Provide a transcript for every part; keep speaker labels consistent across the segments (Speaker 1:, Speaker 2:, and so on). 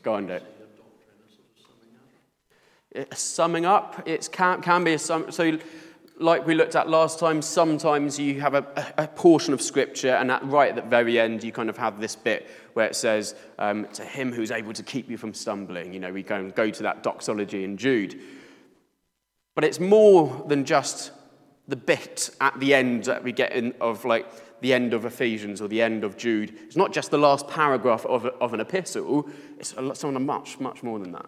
Speaker 1: Go on, Dick. Summing up, it can be a sum. So, like we looked at last time, sometimes you have a portion of Scripture, and right at the very end, you kind of have this bit where it says, to him who's able to keep you from stumbling. You know, we go to that doxology in Jude. But it's more than just the bit at the end that we get in of like the end of Ephesians or the end of Jude. It's not just the last paragraph of an epistle. It's something much, much more than that.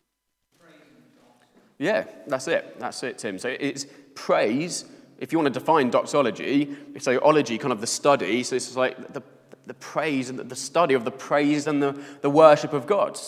Speaker 1: Yeah, that's it, Tim. So it's praise. If you want to define doxology, so ology, kind of the study. So it's like the praise and the study of the praise and the worship of God.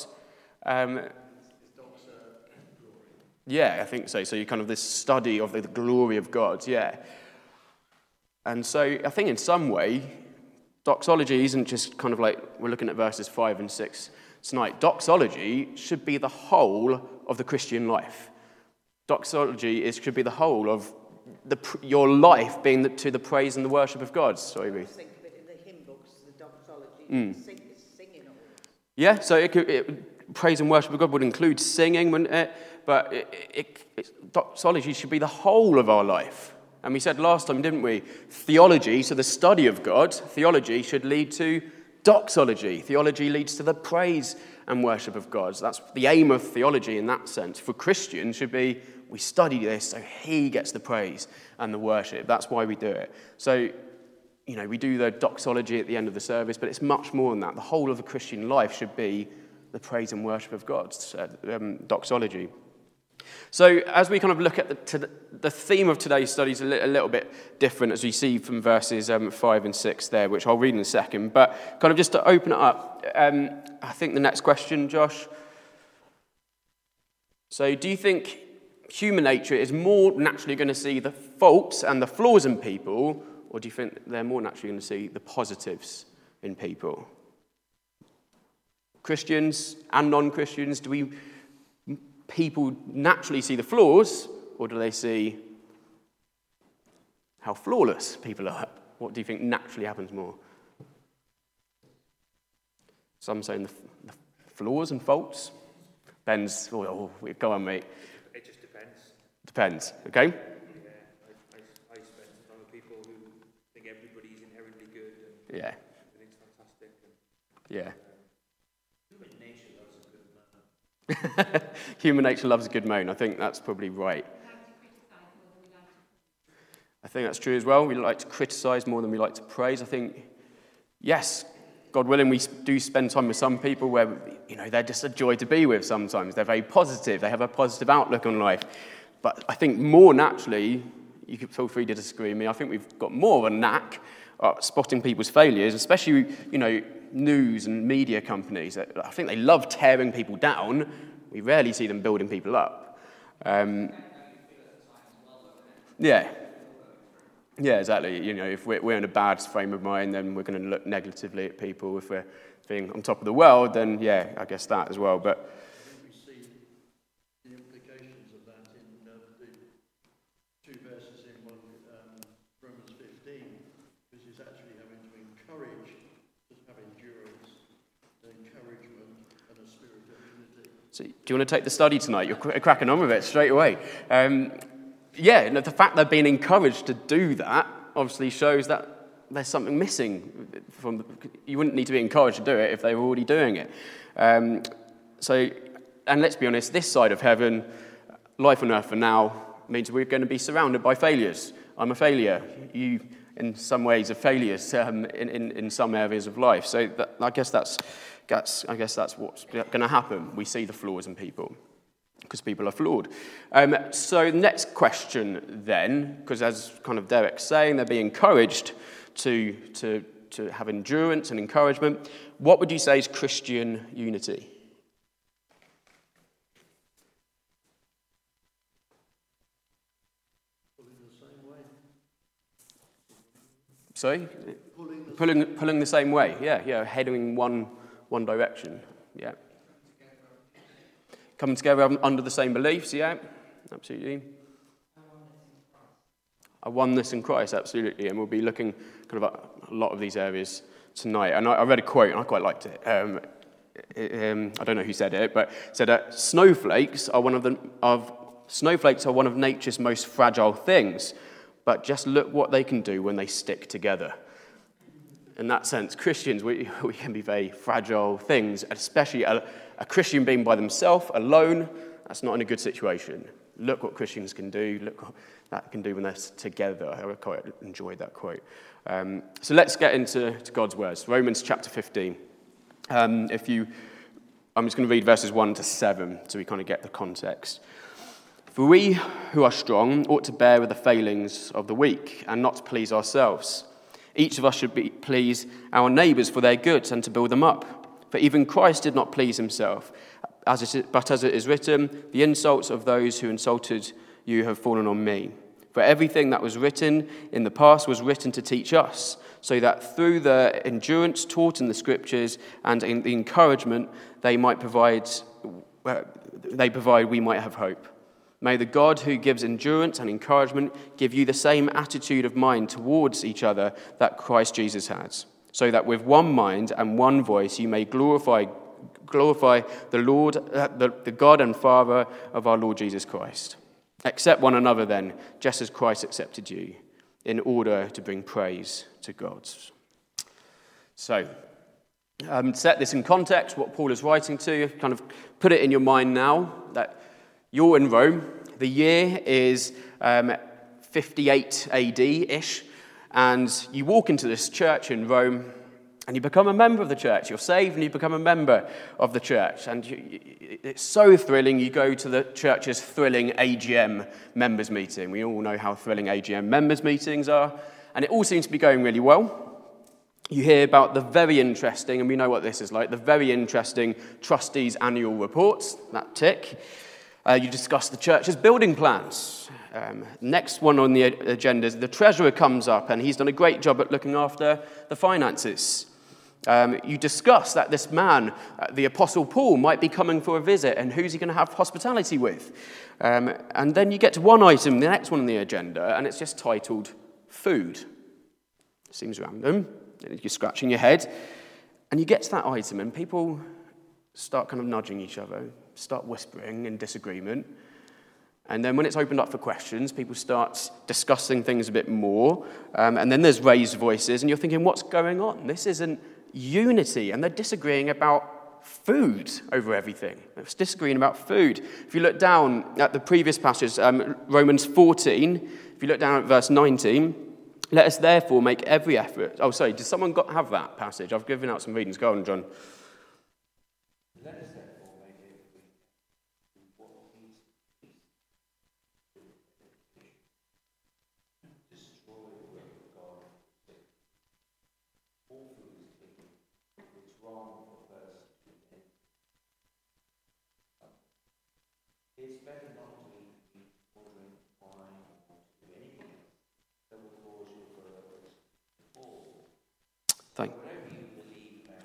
Speaker 1: Yeah, I think so. So you kind of this study of the glory of God, yeah. And so I think in some way, doxology isn't just kind of like, we're looking at verses 5 and 6 tonight. Doxology should be the whole of the Christian life. Doxology should be the whole of your life being to the praise and the worship of God. Sorry, Ruth.
Speaker 2: I think of it in the hymn books, the doxology, singing of it.
Speaker 1: Yeah, so praise and worship of God would include singing, wouldn't it? But doxology should be the whole of our life. And we said last time, didn't we? Theology, so the study of God, theology should lead to doxology. Theology leads to the praise and worship of God. So that's the aim of theology in that sense. For Christians should be, we study this so he gets the praise and the worship. That's why we do it. So, you know, we do the doxology at the end of the service, but it's much more than that. The whole of the Christian life should be the praise and worship of God, doxology. So as we kind of look at the theme of today's study is a little bit different, as we see from verses 5 and 6 there, which I'll read in a second. But kind of just to open it up, I think the next question, Josh. So do you think human nature is more naturally going to see the faults and the flaws in people, or do you think they're more naturally going to see the positives in people? Christians and non-Christians, do people naturally see the flaws, or do they see how flawless people are? What do you think naturally happens more? Some saying the flaws and faults. Ben's, go on, mate.
Speaker 3: It just depends.
Speaker 1: Depends, okay?
Speaker 3: Yeah, I spend some time with people who think everybody's inherently good and
Speaker 1: Yeah.
Speaker 3: everything's fantastic.
Speaker 1: Yeah.
Speaker 3: Human nature loves a good man.
Speaker 1: Human nature loves a good moan. I think that's probably right. I think that's true as well. We like to criticize more than we like to praise. I think, yes, God willing, we do spend time with some people where, you know, they're just a joy to be with sometimes. They're very positive. They have a positive outlook on life. But I think more naturally, you can feel free to disagree with me, I think we've got more of a knack at spotting people's failures, especially, you know, news and media companies. I think they love tearing people down. We rarely see them building people up. Yeah, exactly. You know, if we're in a bad frame of mind, then we're going to look negatively at people. If we're being on top of the world, then yeah, I guess that as well. But
Speaker 4: I think we see the implications of that in the two verses in Romans 15, which is actually having to encourage to have endurance, encouragement, and a spirit of unity.
Speaker 1: So, do you want to take the study tonight? You're cracking on with it straight away. Yeah, the fact they're being encouraged to do that obviously shows that there's something missing. You wouldn't need to be encouraged to do it if they were already doing it. And let's be honest, this side of heaven, life on earth for now, means we're going to be surrounded by failures. I'm a failure. You, in some ways, are failures in some areas of life. So I guess that's what's going to happen. We see the flaws in people, because people are flawed. So next question then, because as kind of Derek's saying, they're being encouraged to have endurance and encouragement. What would you say is Christian unity?
Speaker 4: Pulling the same way.
Speaker 1: Sorry? Pulling the same way. Yeah, heading one direction. Yeah. Coming together under the same beliefs, yeah, absolutely. A oneness in Christ, absolutely. And we'll be looking kind of at a lot of these areas tonight. And I read a quote, and I quite liked it. I don't know who said it, but said that snowflakes are one of nature's most fragile things. But just look what they can do when they stick together. In that sense, Christians, we can be very fragile things, especially a Christian being by themselves, alone. That's not in a good situation. Look what Christians can do. Look what that can do when they're together. I quite enjoyed that quote. So let's get into God's words. Romans chapter 15. I'm just going to read verses 1 to 7 so we kind of get the context. For we who are strong ought to bear with the failings of the weak and not to please ourselves. Each of us should please our neighbours for their good and to build them up. For even Christ did not please himself, but as it is written, the insults of those who insulted you have fallen on me. For everything that was written in the past was written to teach us, so that through the endurance taught in the Scriptures and in the encouragement they provide, we might have hope. May the God who gives endurance and encouragement give you the same attitude of mind towards each other that Christ Jesus has, so that with one mind and one voice you may glorify the Lord, the God and Father of our Lord Jesus Christ. Accept one another then, just as Christ accepted you, in order to bring praise to God. So, set this in context, what Paul is writing to, kind of put it in your mind now, that you're in Rome. The year is 58 AD-ish, and you walk into this church in Rome, and you become a member of the church. You're saved, and you become a member of the church. And it's so thrilling. You go to the church's thrilling AGM members meeting. We all know how thrilling AGM members meetings are, and it all seems to be going really well. You hear about the very interesting, and we know what this is like, the very interesting trustees' annual reports, that tick. You discuss the church's building plans. Next one on the agenda is the treasurer comes up, and he's done a great job at looking after the finances. You discuss that this man, the Apostle Paul, might be coming for a visit, and who's he going to have hospitality with? And then you get to one item, the next one on the agenda, and it's just titled food. Seems random. You're scratching your head, and you get to that item, and people start kind of nudging each other, start whispering in disagreement. And then when it's opened up for questions, people start discussing things a bit more. And then there's raised voices, and you're thinking, what's going on? This isn't unity. And they're disagreeing about food over everything. They're disagreeing about food. If you look down at the previous passage, Romans 14, if you look down at verse 19, let us therefore make every effort. Oh, sorry, did someone have that passage? I've given out some readings. Go on, John.
Speaker 3: Let us therefore make every effort what needs destroy the work of God. All food is clean. It's wrong for a person to eat. It's better not to eat meat or drink wine or to do anything else that will cause your brothers to fall.
Speaker 1: Thank
Speaker 3: Whatever you believe about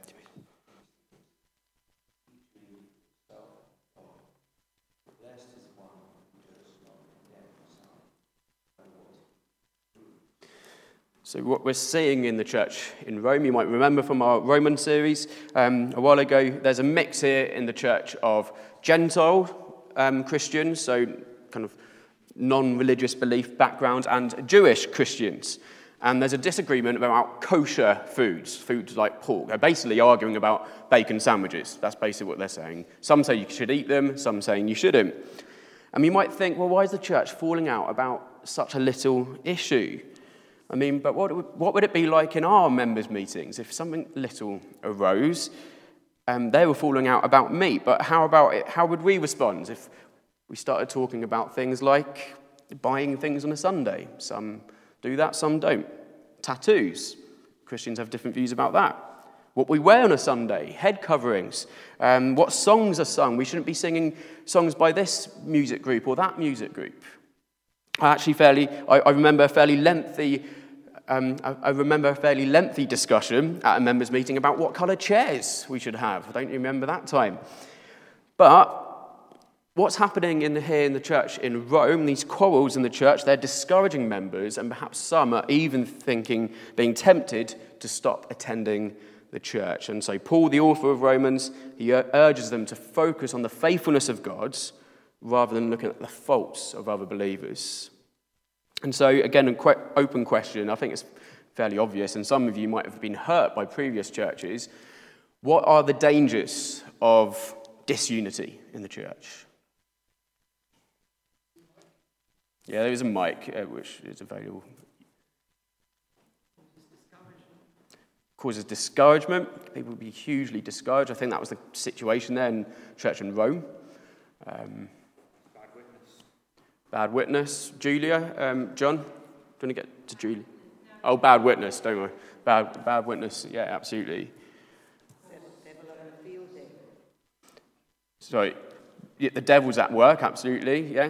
Speaker 3: blessed is the one who does not condemn himself by what.
Speaker 1: So what we're seeing in the church in Rome, you might remember from our Roman series a while ago, there's a mix here in the church of Gentile Christians, so kind of non-religious belief background, and Jewish Christians. And there's a disagreement about kosher foods like pork. They're basically arguing about bacon sandwiches. That's basically what they're saying. Some say you should eat them, some saying you shouldn't. And you might think, well, why is the church falling out about such a little issue? I mean, but what would it be like in our members' meetings if something little arose and they were falling out about meat? But how about it? How would we respond if we started talking about things like buying things on a Sunday? Some do that, some don't. Tattoos. Christians have different views about that. What we wear on a Sunday, head coverings, what songs are sung. We shouldn't be singing songs by this music group or that music group. I remember a fairly lengthy discussion at a members' meeting about what colour chairs we should have. I don't remember that time. But what's happening here in the church in Rome, these quarrels in the church, they're discouraging members, and perhaps some are even being tempted to stop attending the church. And so Paul, the author of Romans, he urges them to focus on the faithfulness of God rather than looking at the faults of other believers. And so, again, an open question, I think it's fairly obvious, and some of you might have been hurt by previous churches. What are the dangers of disunity in the church? Yeah, there is a mic which is available. Causes discouragement. People would be hugely discouraged. I think that was the situation there in church in Rome. Bad witness. Julia, John, do you want to get to Julia? Oh, bad witness, don't worry. Bad witness, yeah, absolutely.
Speaker 2: Devil on the field day.
Speaker 1: Sorry, yeah, the devil's at work, absolutely, yeah.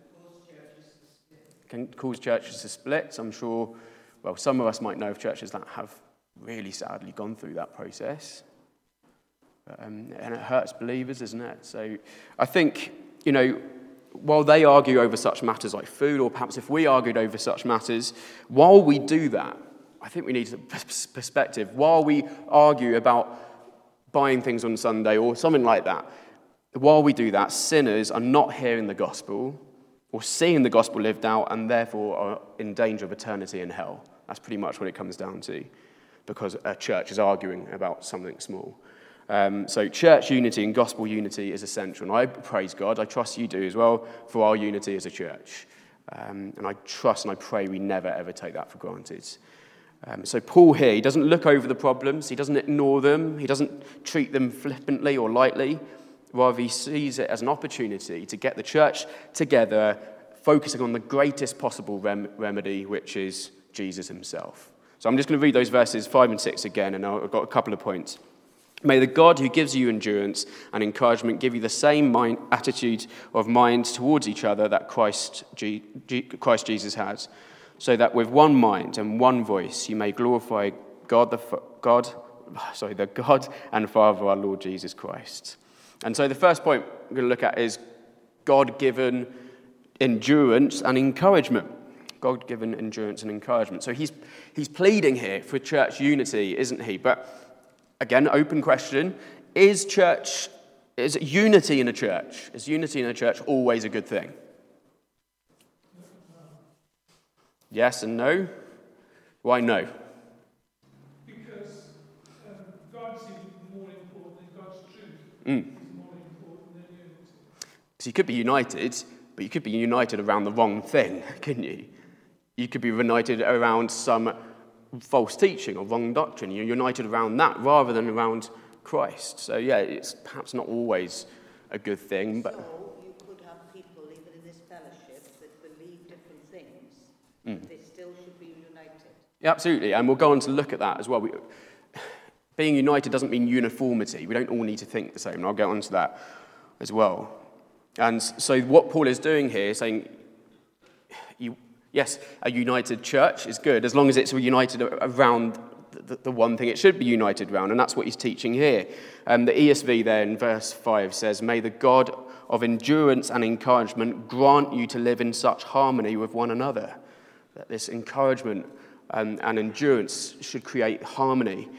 Speaker 1: Can cause churches to split. I'm sure, well, some of us might know of churches that have really sadly gone through that process. And it hurts believers, doesn't it? So I think, while they argue over such matters like food, or perhaps if we argued over such matters, while we do that, I think we need a perspective. While we argue about buying things on Sunday or something like that, while we do that, sinners are not hearing the gospel or seeing the gospel lived out and therefore are in danger of eternity in hell. That's pretty much what it comes down to, because a church is arguing about something small. So church unity and gospel unity is essential. And I praise God, I trust you do as well, for our unity as a church. And I trust and I pray we never, ever take that for granted. So Paul here, he doesn't look over the problems, he doesn't ignore them, he doesn't treat them flippantly or lightly. Rather, he sees it as an opportunity to get the church together, focusing on the greatest possible remedy, which is Jesus himself. So I'm just going to read those verses 5 and 6 again, and I've got a couple of points. May the God who gives you endurance and encouragement give you the same attitude of mind towards each other that Christ Jesus has, so that with one mind and one voice you may glorify the God and Father of our Lord Jesus Christ. And so the first point we're going to look at is God-given endurance and encouragement. God-given endurance and encouragement. So he's pleading here for church unity, isn't he? But again, open question: is unity in a church? Is unity in a church always a good thing? Yes and no. Why no?
Speaker 5: Because God seems more important than God's truth.
Speaker 1: Mm.
Speaker 5: Is more important than unity.
Speaker 1: So you could be united, but you could be united around the wrong thing, couldn't you? You could be united around some false teaching or wrong doctrine. You're united around that rather than around Christ. So yeah, it's perhaps not always a good thing, but...
Speaker 2: So you could have people, even in this fellowship, that believe different things. They still should be united.
Speaker 1: Yeah, absolutely, and we'll go on to look at that as well. Being united doesn't mean uniformity. We don't all need to think the same, and I'll get on to that as well. And so what Paul is doing here is saying, yes, a united church is good, as long as it's united around the one thing it should be united around, and that's what he's teaching here. The ESV there in verse 5 says, "May the God of endurance and encouragement grant you to live in such harmony with one another." That this encouragement and endurance should create harmony.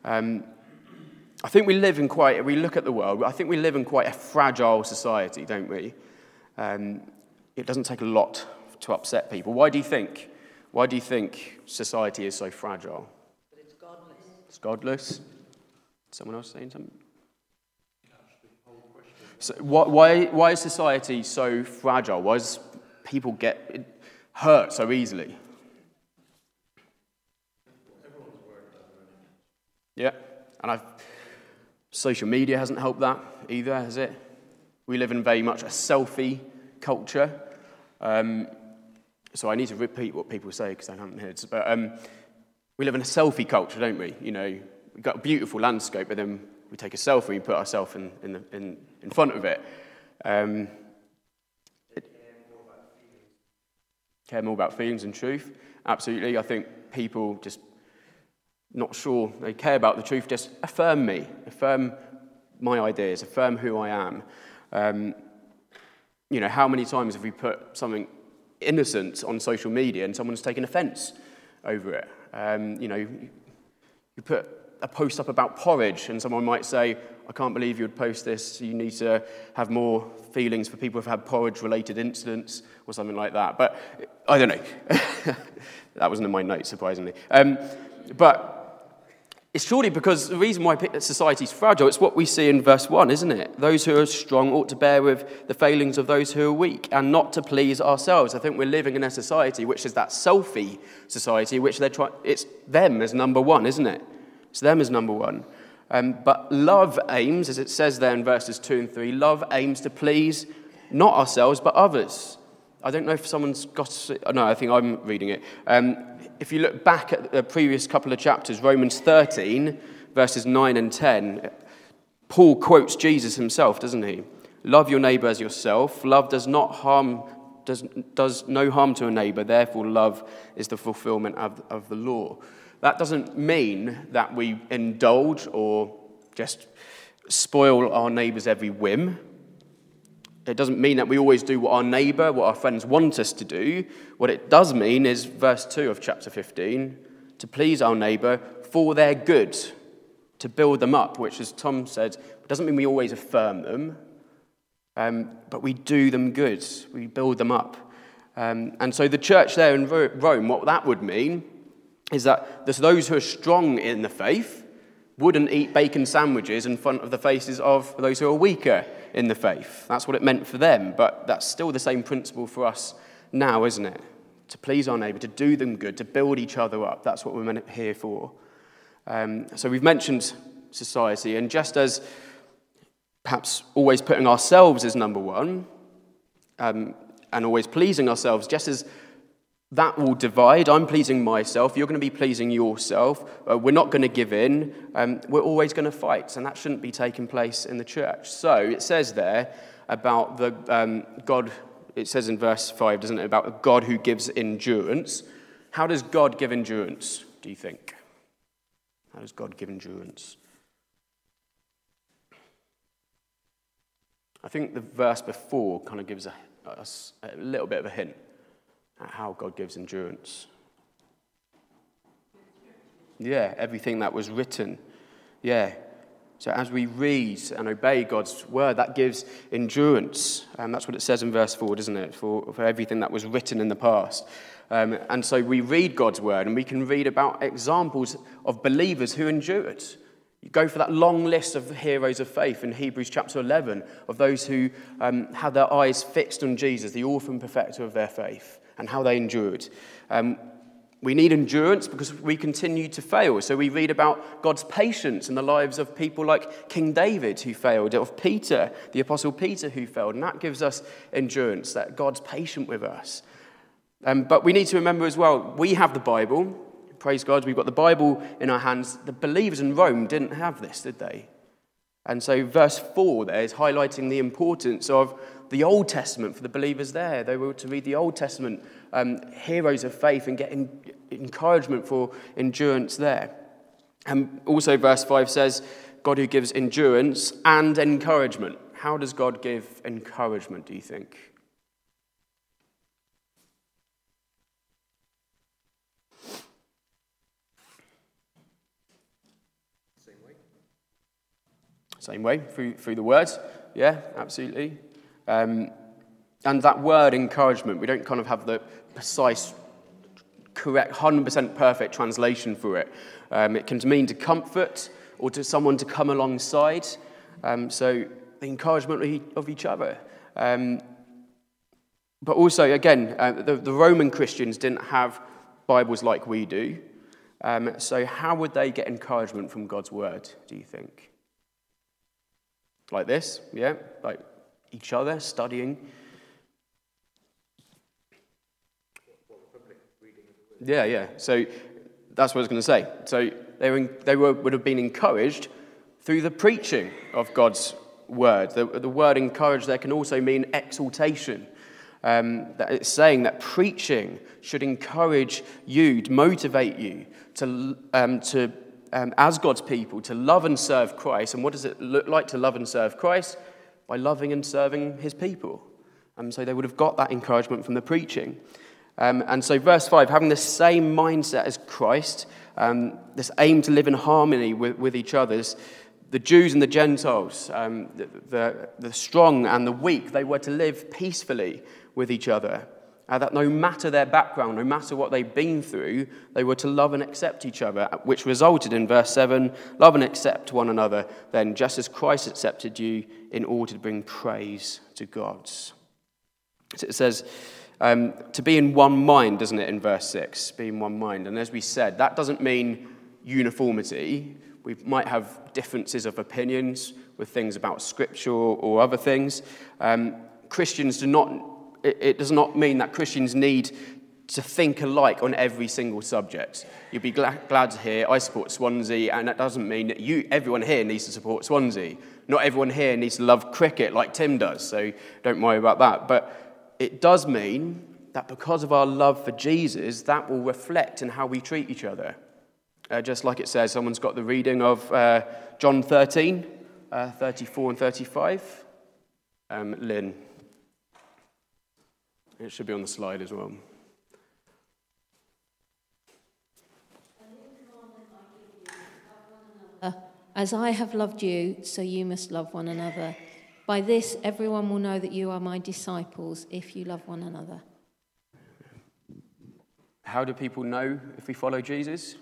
Speaker 1: I think we look at the world, I think we live in quite a fragile society, don't we? It doesn't take a lot to upset people. Why do you think society is so fragile?
Speaker 2: But it's godless.
Speaker 1: It's godless. Someone else saying something? So why is society so fragile? Why does people get hurt so easily?
Speaker 4: Everyone's worried about running.
Speaker 1: Yeah, and social media hasn't helped that either, has it? We live in very much a selfie culture. So I need to repeat what people say because I haven't heard. But we live in a selfie culture, don't we? We've got a beautiful landscape, but then we take a selfie and put ourselves in front of it. Care more about feelings and truth. Absolutely. I think people just not sure they care about the truth. Just affirm me, affirm my ideas, affirm who I am. How many times have we put something innocent on social media and someone's taken offence over it? You put a post up about porridge, and someone might say, I can't believe you would post this, you need to have more feelings for people who've had porridge-related incidents, or something like that. But I don't know. That wasn't in my notes, surprisingly. But it's surely because the reason why society's fragile, it's what we see in verse 1, isn't it? Those who are strong ought to bear with the failings of those who are weak and not to please ourselves. I think we're living in a society which is that selfie society, which it's them as number one, isn't it? It's them as number one. But love aims, as it says there in verses 2 and 3, love aims to please not ourselves but others. I don't know if someone's got... No, I think I'm reading it. If you look back at the previous couple of chapters, Romans 13, verses 9 and 10, Paul quotes Jesus himself, doesn't he? Love your neighbour as yourself. Love does no harm to a neighbour. Therefore, love is the fulfillment of the law. That doesn't mean that we indulge or just spoil our neighbour's every whim. It doesn't mean that we always do what our neighbour, what our friends want us to do. What it does mean is verse 2 of chapter 15, to please our neighbour for their good, to build them up, which, as Tom said, doesn't mean we always affirm them, but we do them good. We build them up. And so the church there in Rome, what that would mean is that there's those who are strong in the faith wouldn't eat bacon sandwiches in front of the faces of those who are weaker in the faith. That's what it meant for them, but that's still the same principle for us now, isn't it? To please our neighbour, to do them good, to build each other up. That's what we're here for. So we've mentioned society, and just as perhaps always putting ourselves as number one, and always pleasing ourselves, just as that will divide. I'm pleasing myself. You're going to be pleasing yourself. We're not going to give in. We're always going to fight, and that shouldn't be taking place in the church. So it says there about the God. It says in verse 5, doesn't it, about a God who gives endurance. How does God give endurance, do you think? How does God give endurance? I think the verse before kind of gives us a little bit of a hint at how God gives endurance. Yeah, everything that was written. Yeah. So as we read and obey God's word, that gives endurance. That's what it says in verse 4, doesn't it? For everything that was written in the past. And so we read God's word and we can read about examples of believers who endured. You go for that long list of heroes of faith in Hebrews chapter 11, of those who had their eyes fixed on Jesus, the author and perfecter of their faith, and how they endured. We need endurance because we continue to fail. So we read about God's patience in the lives of people like King David who failed, of Peter, the Apostle Peter who failed, and that gives us endurance, that God's patient with us. But we need to remember as well, we have the Bible. Praise God, we've got the Bible in our hands. The believers in Rome didn't have this, did they? And so verse 4 there is highlighting the importance of the Old Testament for the believers there. They were to read the Old Testament heroes of faith and get encouragement for endurance there. And also verse 5 says, God who gives endurance and encouragement. How does God give encouragement, do you think? Same way, through the words. Yeah, absolutely. And that word encouragement, we don't kind of have the precise, correct, 100% perfect translation for it. It can mean to comfort or to someone to come alongside. So the encouragement of each other. But also, again, the Roman Christians didn't have Bibles like we do. So how would they get encouragement from God's word, do you think? Like this, yeah? Like each other, studying. Yeah. So that's what I was going to say. So they would have been encouraged through the preaching of God's word. The word encourage there can also mean exaltation. That it's saying that preaching should encourage you, to motivate you to as God's people, to love and serve Christ. And what does it look like to love and serve Christ? By loving and serving his people. So they would have got that encouragement from the preaching. And so verse 5, having the same mindset as Christ, this aim to live in harmony with each other. The Jews and the Gentiles, the strong and the weak, they were to live peacefully with each other. That no matter their background, no matter what they've been through, they were to love and accept each other, which resulted in verse 7, love and accept one another, then just as Christ accepted you in order to bring praise to God. So it says to be in one mind, doesn't it, in verse 6, be in one mind. And as we said, that doesn't mean uniformity. We might have differences of opinions with things about Scripture or other things. Christians do not... It does not mean that Christians need to think alike on every single subject. You'd be glad to hear I support Swansea, and that doesn't mean that everyone here needs to support Swansea. Not everyone here needs to love cricket like Tim does, so don't worry about that. But it does mean that because of our love for Jesus, that will reflect in how we treat each other. Just like it says, someone's got the reading of John 13, 34 and 35. Lynn. It should be on the slide as well.
Speaker 6: As I have loved you, so you must love one another. By this, everyone will know that you are my disciples, if you love one another.
Speaker 1: How do people know if we follow Jesus?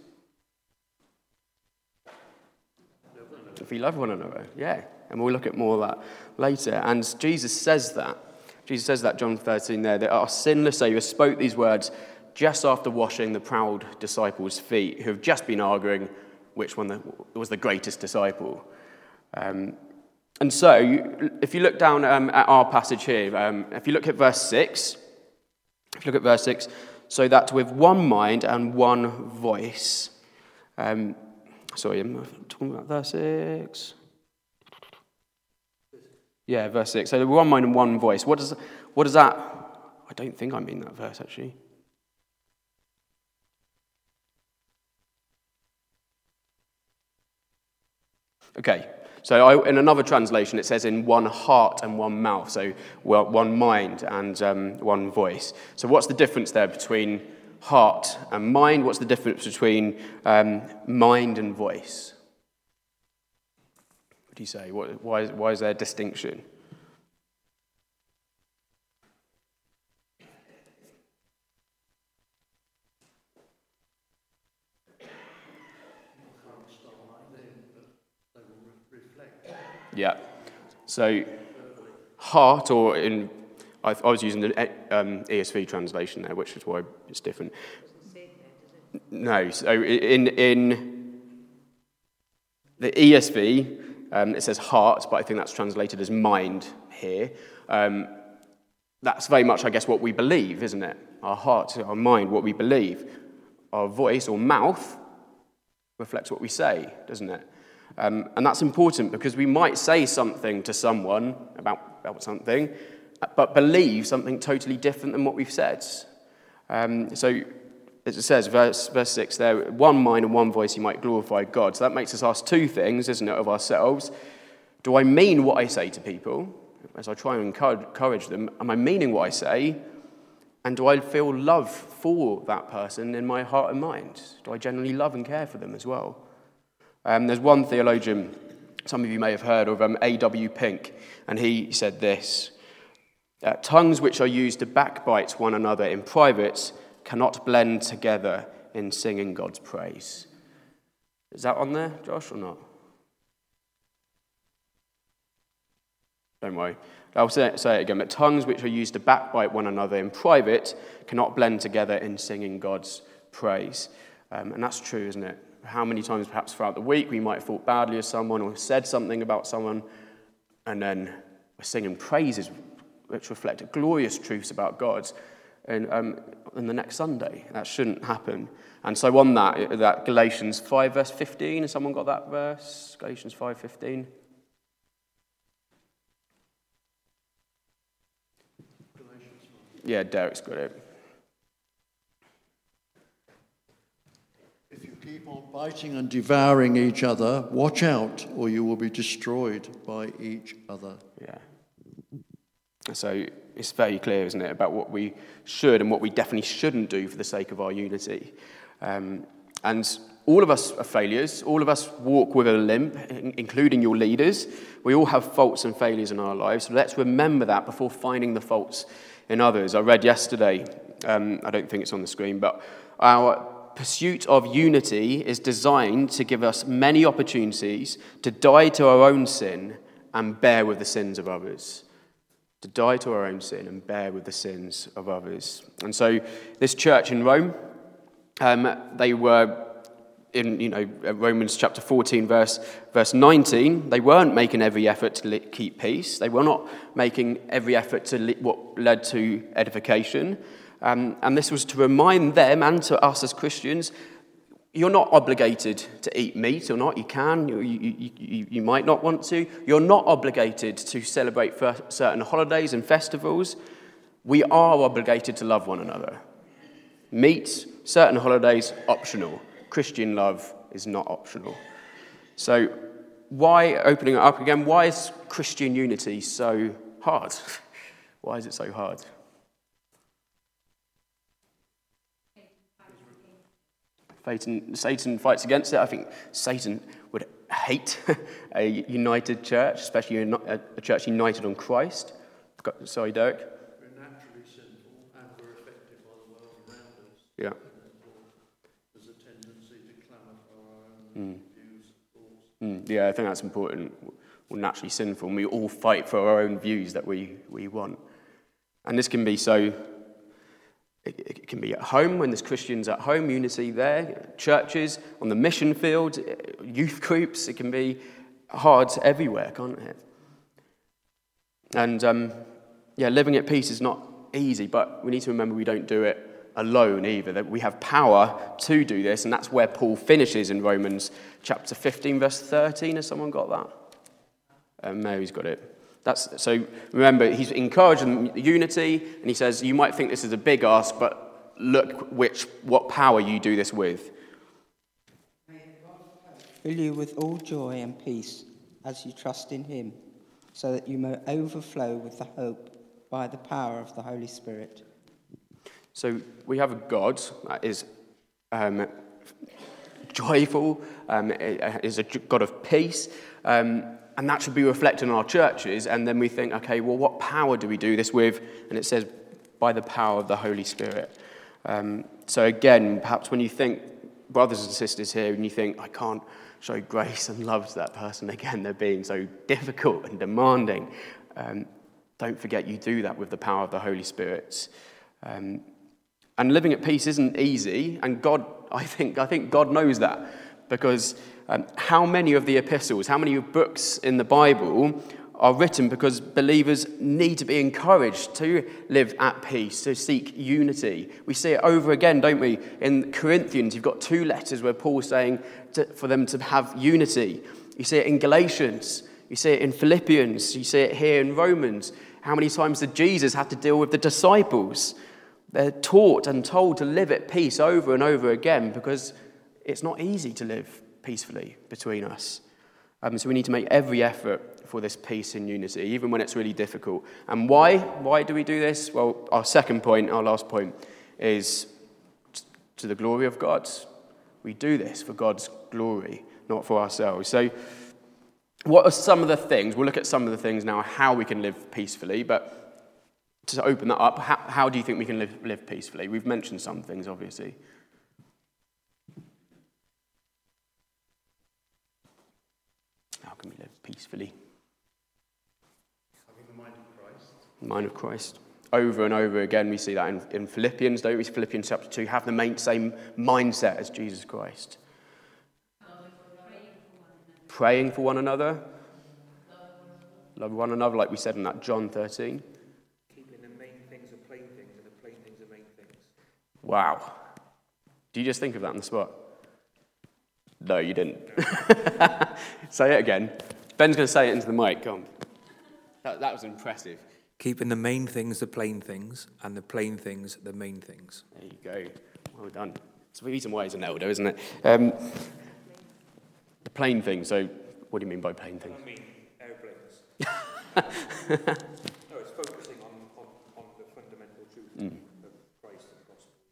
Speaker 1: If we love one another, yeah. And we'll look at more of that later. And Jesus says that. Jesus says that, John 13 there, that our sinless Saviour spoke these words just after washing the proud disciples' feet, who have just been arguing which one was the greatest disciple. And so, if you look down at our passage here, if you look at verse 6, so that with one mind and one voice, I'm talking about verse 6. Yeah, verse 6. So one mind and one voice. What does that... I don't think I mean that verse, actually. Okay, so in another translation it says in one heart and one mouth, so one mind and one voice. So what's the difference there between heart and mind? What's the difference between mind and voice? What do you say? Why is there a distinction? Yeah. So heart, or in I was using the ESV translation there, which is why it's different. No. So in the ESV. It says heart, but I think that's translated as mind here. That's very much, I guess, what we believe, isn't it? Our heart, our mind, what we believe. Our voice or mouth reflects what we say, doesn't it? And that's important because we might say something to someone about something, but believe something totally different than what we've said. So, as it says, verse 6 there, one mind and one voice you might glorify God. So that makes us ask two things, isn't it, of ourselves. Do I mean what I say to people? As I try and encourage them, am I meaning what I say? And do I feel love for that person in my heart and mind? Do I genuinely love and care for them as well? There's one theologian, some of you may have heard of, A.W. Pink, and he said this, tongues which are used to backbite one another in private cannot blend together in singing God's praise. Is that on there, Josh, or not? Don't worry. I'll say it again. But tongues which are used to backbite one another in private cannot blend together in singing God's praise. And that's true, isn't it? How many times perhaps throughout the week we might have thought badly of someone or said something about someone, and then we're singing praises which reflect glorious truths about God. And the next Sunday. That shouldn't happen. And so on that Galatians 5 verse 15, has someone got that verse? Galatians 5:15. Yeah, Derek's got it.
Speaker 4: If you keep on biting and devouring each other, watch out, or you will be destroyed by each other.
Speaker 1: Yeah. So it's very clear, isn't it, about what we should and what we definitely shouldn't do for the sake of our unity. And all of us are failures. All of us walk with a limp, including your leaders. We all have faults and failures in our lives. So let's remember that before finding the faults in others. I read yesterday, I don't think it's on the screen, but our pursuit of unity is designed to give us many opportunities to die to our own sin and bear with the sins of others. To die to our own sin and bear with the sins of others. And so this church in Rome, they were in Romans chapter 14, verse 19, they weren't making every effort to keep peace. They were not making every effort to what led to edification. And this was to remind them and to us as Christians, you're not obligated to eat meat or not. You can, you might not want to. You're not obligated to celebrate certain holidays and festivals. We are obligated to love one another. Meat, certain holidays, optional. Christian love is not optional. So why, opening it up again, why is Christian unity so hard? Why is it so hard? Satan fights against it. I think Satan would hate a united church, especially a church united on Christ. Sorry, Derek?
Speaker 4: We're naturally sinful and we're affected by the world around us.
Speaker 1: Yeah.
Speaker 4: There's a tendency to clamour for our own views, thoughts.
Speaker 1: Yeah, I think that's important. We're naturally sinful and we all fight for our own views that we want. And this can be so... It can be at home, when there's Christians at home, unity there, churches, on the mission field, youth groups. It can be hard everywhere, can't it? And, living at peace is not easy, but we need to remember we don't do it alone either, that we have power to do this, and that's where Paul finishes in Romans chapter 15, verse 13. Has someone got that? Mary's got it. So remember, he's encouraging unity, and he says, you might think this is a big ask, but look what power you do this with.
Speaker 7: Fill you with all joy and peace as you trust in him, so that you may overflow with the hope by the power of the Holy Spirit.
Speaker 1: So we have a God that is joyful, is a God of peace, and that should be reflected in our churches. And then we think, okay, well, what power do we do this with? And it says, by the power of the Holy Spirit. So again, perhaps when you think, brothers and sisters here, and you think, I can't show grace and love to that person, again, they're being so difficult and demanding. Don't forget you do that with the power of the Holy Spirit. And living at peace isn't easy, and God, I think God knows that, because how many of the epistles, how many books in the Bible are written because believers need to be encouraged to live at peace, to seek unity. We see it over again, don't we? In Corinthians, you've got 2 letters where Paul's saying for them to have unity. You see it in Galatians, you see it in Philippians, you see it here in Romans. How many times did Jesus have to deal with the disciples? They're taught and told to live at peace over and over again because it's not easy to live peacefully between us. So we need to make every effort for this peace and unity, even when it's really difficult. And why? Why do we do this? Well, our last point, is to the glory of God. We do this for God's glory, not for ourselves. So what are some of the things? We'll look at some of the things now, how we can live peacefully, but to open that up, how do you think we can live peacefully? We've mentioned some things, obviously. How can we live peacefully?
Speaker 4: Having the mind of Christ.
Speaker 1: Mind of Christ. Over and over again, we see that in Philippians, don't we? Philippians chapter 2, have the same mindset as Jesus Christ. Praying for one another. Love one another, like we said in that John 13.
Speaker 3: Keeping the main things are plain things and the plain things are main things.
Speaker 1: Wow. Do you just think of that on the spot? No, you didn't. Say it again. Ben's going to say it into the mic. Go on. That was impressive.
Speaker 3: Keeping the main things the plain things and the plain things the main things.
Speaker 1: There you go. Well done. It's the reason why he's an elder, isn't it? The plain things. So, what do you mean by plain things?
Speaker 3: I mean airplanes. No, it's focusing on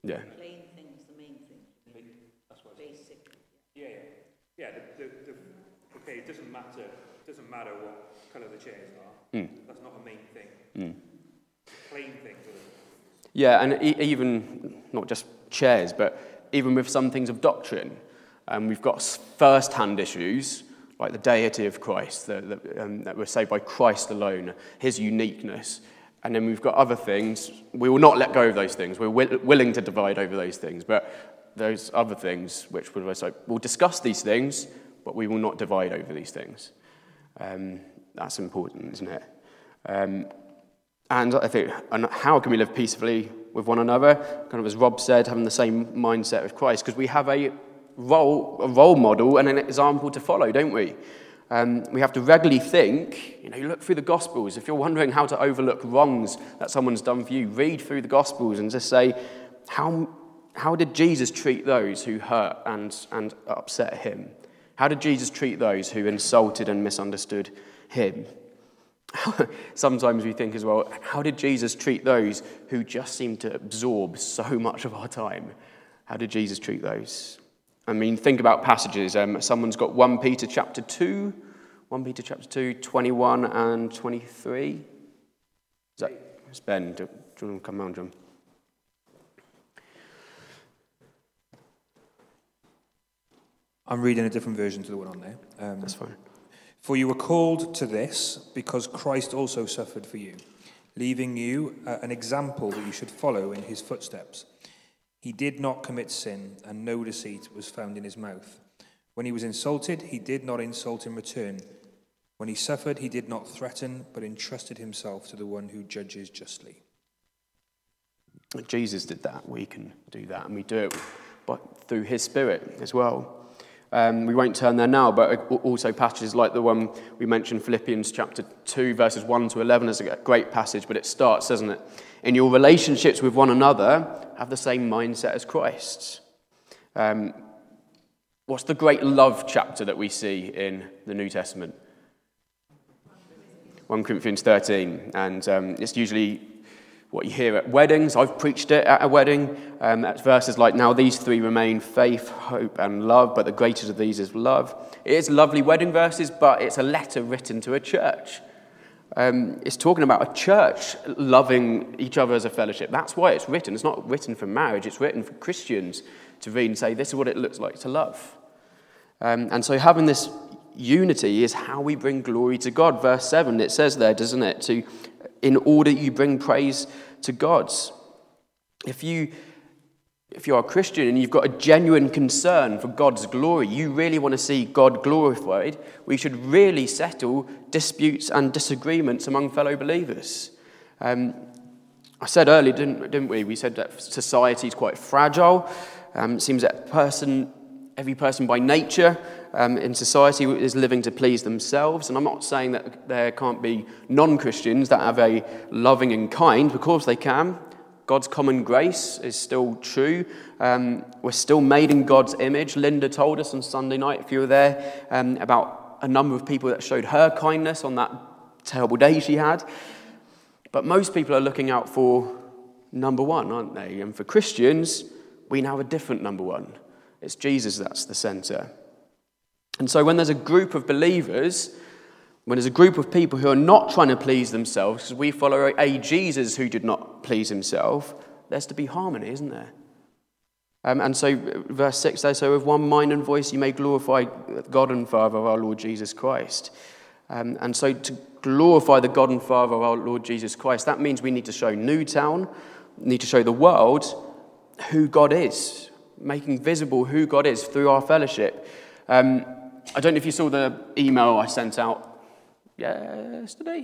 Speaker 1: Yeah.
Speaker 2: Plain thing's the main thing.
Speaker 3: That's what
Speaker 2: Basic.
Speaker 3: Yeah. Okay, it doesn't matter what colour the chairs are. That's not a main thing. Plain things.
Speaker 1: Yeah, and even, not just chairs, but even with some things of doctrine, we've got first-hand issues, like the deity of Christ, that we're saved by Christ alone, his uniqueness. And then we've got other things. We will not let go of those things. We're willing to divide over those things. But those other things, which we'll discuss these things, but we will not divide over these things. That's important, isn't it? And I think, and how can we live peacefully with one another? Kind of as Rob said, having the same mindset of Christ, because we have a role model and an example to follow, don't we? We have to regularly think, you look through the Gospels. If you're wondering how to overlook wrongs that someone's done for you, read through the Gospels and just say, how did Jesus treat those who hurt and upset him? How did Jesus treat those who insulted and misunderstood him? Sometimes we think as well, how did Jesus treat those who just seem to absorb so much of our time? How did Jesus treat those? I mean, think about passages. Someone's got 1 Peter chapter 2, 21 and 23. It's Ben. Do you want to come round, John?
Speaker 8: I'm reading a different version to the one on there.
Speaker 1: That's fine.
Speaker 8: For you were called to this because Christ also suffered for you, leaving you an example that you should follow in his footsteps. He did not commit sin, and no deceit was found in his mouth. When he was insulted, he did not insult in return. When he suffered, he did not threaten, but entrusted himself to the one who judges justly.
Speaker 1: Jesus did that. We can do that, and we do it through his Spirit as well. We won't turn there now, but also passages like the one we mentioned, Philippians chapter 2, verses 1 to 11, is a great passage, but it starts, doesn't it? In your relationships with one another, have the same mindset as Christ. What's the great love chapter that we see in the New Testament? 1 Corinthians 13, and it's usually what you hear at weddings. I've preached it at a wedding. That's verses like, now these three remain, faith, hope, and love, but the greatest of these is love. It is lovely wedding verses, but it's a letter written to a church. It's talking about a church loving each other as a fellowship. That's why it's written. It's not written for marriage. It's written for Christians to read and say, this is what it looks like to love. And so having this unity is how we bring glory to God. Verse 7, it says there, doesn't it? In order you bring praise to God. If you're a Christian and you've got a genuine concern for God's glory, you really want to see God glorified, we should really settle disputes and disagreements among fellow believers. I said earlier, didn't we? We said that society is quite fragile. It seems that every person by nature in society is living to please themselves. And I'm not saying that there can't be non-Christians that have a loving and kind. Of course they can. God's common grace is still true. We're still made in God's image. Linda told us on Sunday night, if you were there, about a number of people that showed her kindness on that terrible day she had. But most people are looking out for number one, aren't they? And for Christians, we now have a different number one. It's Jesus that's the center. And so when there's a group of believers, when there's a group of people who are not trying to please themselves, because we follow a Jesus who did not please himself, there's to be harmony, isn't there? And so verse 6 there, so with one mind and voice you may glorify God and Father of our Lord Jesus Christ. And so to glorify the God and Father of our Lord Jesus Christ, that means we need to show Newtown, need to show the world who God is, making visible who God is through our fellowship. I don't know if you saw the email I sent out yesterday?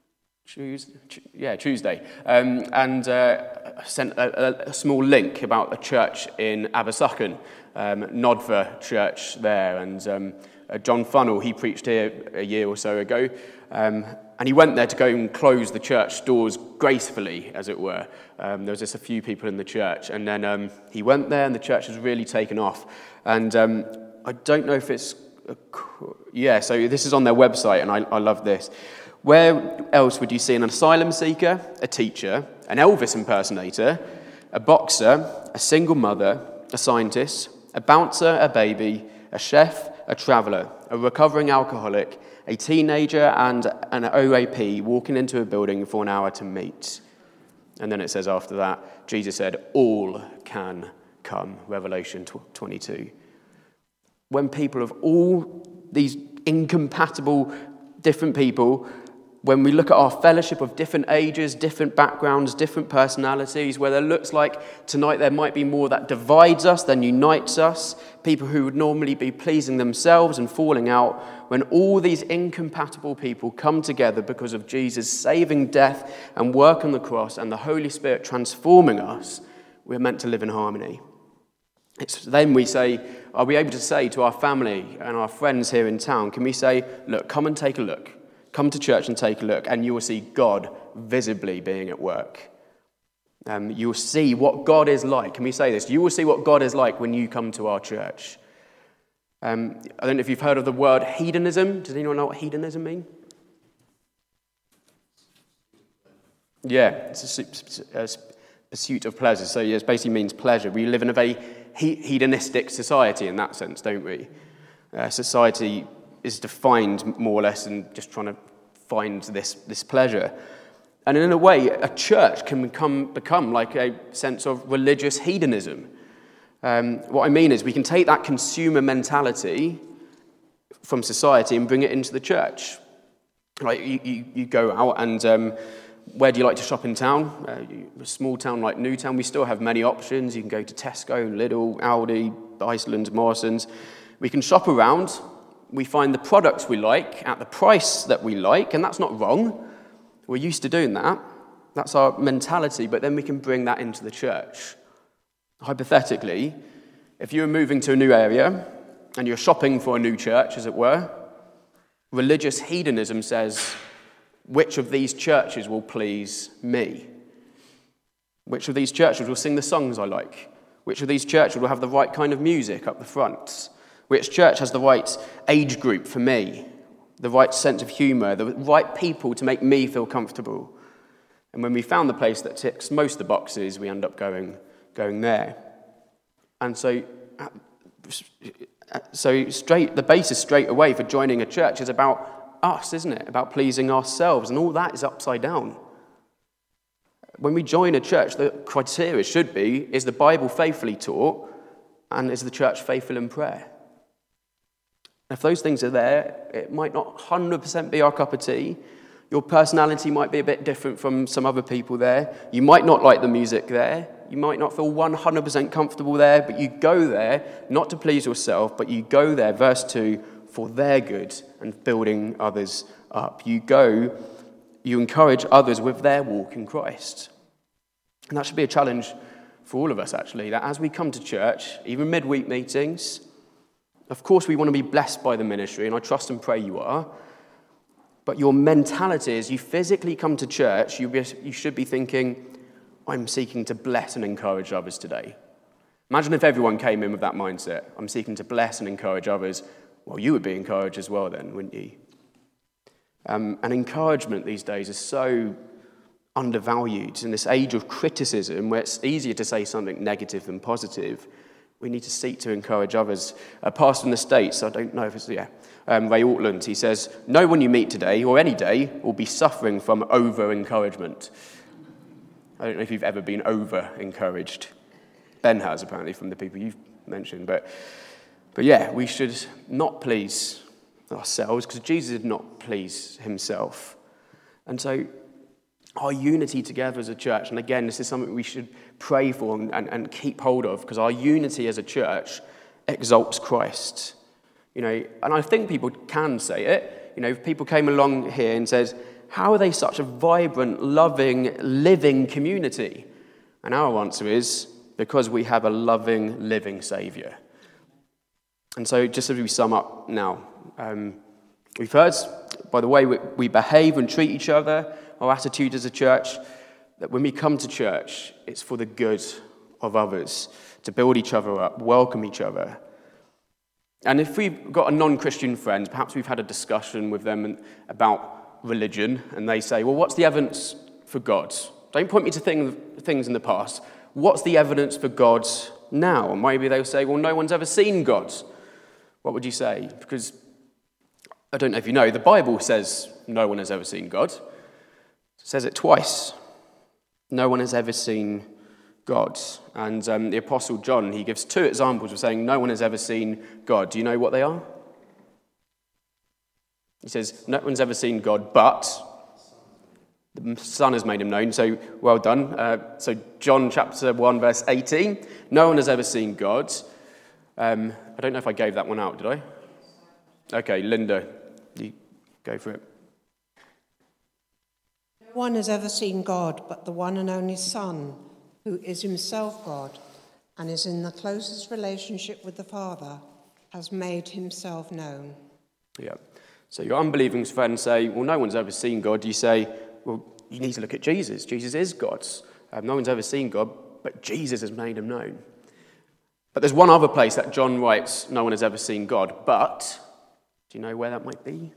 Speaker 1: Tuesday. And I sent a small link about a church in Abersucken, Nodva Church there. And John Funnell, he preached here a year or so ago. And he went there to go and close the church doors gracefully, as it were. There was just a few people in the church. And then he went there and the church was really taken off. And I don't know if it's... so this is on their website, and I love this. Where else would you see an asylum seeker, a teacher, an Elvis impersonator, a boxer, a single mother, a scientist, a bouncer, a baby, a chef, a traveller, a recovering alcoholic, a teenager, and an OAP walking into a building for an hour to meet. And then it says after that, Jesus said, all can come, Revelation 22. When people of all these incompatible different people, when we look at our fellowship of different ages, different backgrounds, different personalities, where there looks like tonight there might be more that divides us than unites us, people who would normally be pleasing themselves and falling out, when all these incompatible people come together because of Jesus' saving death and work on the cross and the Holy Spirit transforming us, we're meant to live in harmony. It's then we say, are we able to say to our family and our friends here in town, can we say, look, come and take a look. Come to church and take a look, and you will see God visibly being at work. You will see what God is like. Can we say this? You will see what God is like when you come to our church. I don't know if you've heard of the word hedonism. Does anyone know what hedonism means? Yeah, it's a pursuit of pleasure. So it basically means pleasure. We live in a very hedonistic society in that sense, don't we? Society is defined more or less in just trying to find this pleasure. And in a way, a church can become like a sense of religious hedonism. What I mean is we can take that consumer mentality from society and bring it into the church. Like you go out and where do you like to shop in town? A small town like Newtown, we still have many options. You can go to Tesco, Lidl, Aldi, Iceland, Morrison's. We can shop around. We find the products we like at the price that we like, and that's not wrong. We're used to doing that. That's our mentality, but then we can bring that into the church. Hypothetically, if you're moving to a new area and you're shopping for a new church, as it were, religious hedonism says, which of these churches will please me? Which of these churches will sing the songs I like? Which of these churches will have the right kind of music up the front? Which church has the right age group for me, the right sense of humour, the right people to make me feel comfortable? And when we found the place that ticks most of the boxes, we end up going there. And so the basis straight away for joining a church is about us, isn't it? About pleasing ourselves, and all that is upside down. When we join a church, the criteria should be, is the Bible faithfully taught, and is the church faithful in prayer? If those things are there, it might not 100% be our cup of tea. Your personality might be a bit different from some other people there. You might not like the music there. You might not feel 100% comfortable there, but you go there not to please yourself, but you go there, verse 2, for their good and building others up. You go, you encourage others with their walk in Christ. And that should be a challenge for all of us, actually, that as we come to church, even midweek meetings, of course we want to be blessed by the ministry, and I trust and pray you are, but your mentality as you physically come to church, you should be thinking, I'm seeking to bless and encourage others today. Imagine if everyone came in with that mindset. I'm seeking to bless and encourage others. Well, you would be encouraged as well then, wouldn't you? And encouragement these days is so undervalued. In this age of criticism, where it's easier to say something negative than positive, we need to seek to encourage others. A pastor in the States, I don't know if it's, Ray Ortland, he says, no one you meet today or any day will be suffering from over-encouragement. I don't know if you've ever been over-encouraged. Ben has, apparently, from the people you've mentioned. But yeah, we should not please ourselves, because Jesus did not please himself. And so our unity together as a church, and again, this is something we should pray for and keep hold of, because our unity as a church exalts Christ. And I think people can say it. If people came along here and says, how are they such a vibrant, loving, living community? And our answer is, because we have a loving, living Saviour. And so just as we sum up now, we've heard by the way we behave and treat each other, our attitude as a church, that when we come to church, it's for the good of others, to build each other up, welcome each other. And if we've got a non-Christian friend, perhaps we've had a discussion with them about religion, and they say, well, what's the evidence for God? Don't point me to things in the past. what's the evidence for God now? And maybe they'll say, well, no one's ever seen God. What would you say? Because I don't know if you know, the Bible says no one has ever seen God. It says it twice. No one has ever seen God. And the Apostle John, he gives 2 examples of saying no one has ever seen God. Do you know what they are? He says, no one's ever seen God, but the Son has made him known. So, well done. So, John chapter 1, verse 18. No one has ever seen God. I don't know if I gave that one out, did I? Okay, Linda, you go for it.
Speaker 9: No one has ever seen God but the one and only Son, who is himself God and is in the closest relationship with the Father, has made himself known.
Speaker 1: Yeah. So your unbelieving friends say, well, no one's ever seen God. You say, well, you need to look at Jesus. Jesus is God. No one's ever seen God, but Jesus has made him known. But there's one other place that John writes, no one has ever seen God, but do you know where that might be?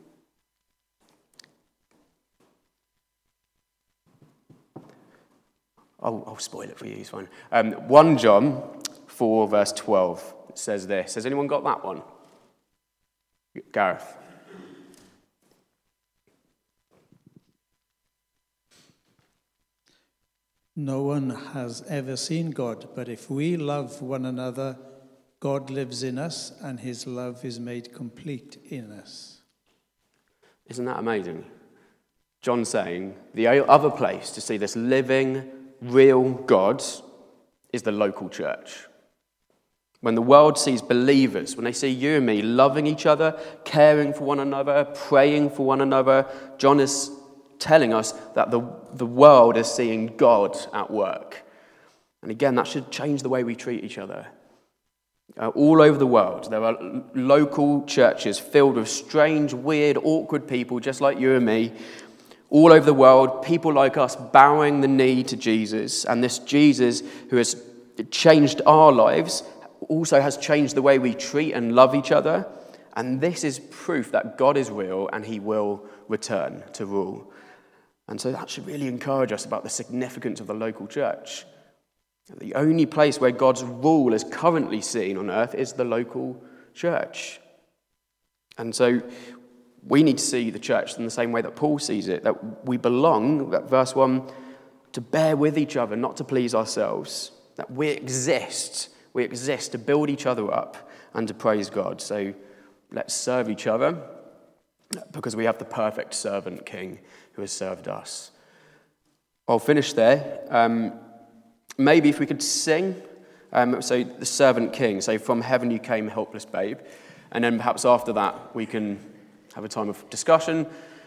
Speaker 1: I'll spoil it for you, it's fine. 1 John 4, verse 12 says this. Has anyone got that one? Gareth.
Speaker 10: No one has ever seen God, but if we love one another, God lives in us, and his love is made complete in us.
Speaker 1: Isn't that amazing? John saying the other place to see this living, real God is the local church. When the world sees believers, when they see you and me loving each other, caring for one another, praying for one another, John is telling us that the world is seeing God at work. And again, that should change the way we treat each other. All over the world, there are local churches filled with strange, weird, awkward people just like you and me. All over the world, people like us bowing the knee to Jesus. And this Jesus who has changed our lives also has changed the way we treat and love each other. And this is proof that God is real and he will return to rule. And so that should really encourage us about the significance of the local church. The only place where God's rule is currently seen on earth is the local church. And so we need to see the church in the same way that Paul sees it, that we belong, that verse 1, to bear with each other, not to please ourselves, that we exist to build each other up and to praise God. So let's serve each other because we have the perfect servant king who has served us. I'll finish there. Maybe if we could sing, so the servant king, so from heaven you came, helpless babe. And then perhaps after that we can have a time of discussion.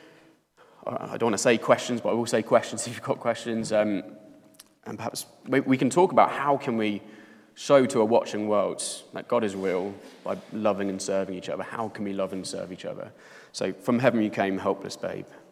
Speaker 1: I don't want to say questions, but I will say questions if you've got questions. And perhaps we can talk about how can we show to a watching world that God is real by loving and serving each other. How can we love and serve each other? So from heaven you came, helpless babe.